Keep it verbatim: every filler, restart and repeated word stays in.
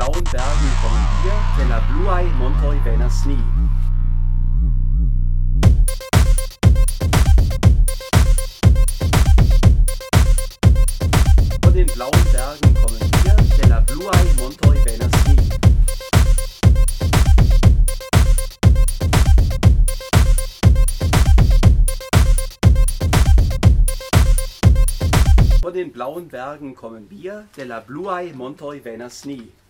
blauen Bergen kommen wir, della bluaj montoj venas ni. Von den blauen Bergen kommen wir, della bluaj montoj venas ni. Von den blauen Bergen kommen wir, della bluaj montoj venas ni.